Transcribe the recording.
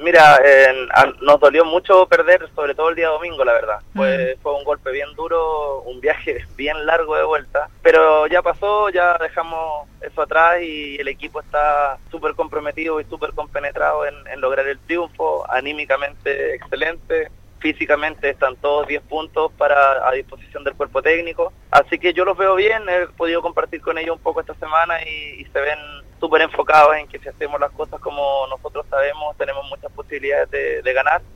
Mira, nos dolió mucho perder, sobre todo el día domingo, la verdad. Fue un golpe bien duro, un viaje bien largo de vuelta, pero ya pasó, ya dejamos eso atrás y el equipo está súper comprometido y súper compenetrado en lograr el triunfo, anímicamente excelente. Físicamente están todos 10 puntos a disposición del cuerpo técnico, así que yo los veo bien, he podido compartir con ellos un poco esta semana y se ven súper enfocados en que si hacemos las cosas como nosotros sabemos, tenemos muchas posibilidades de ganar,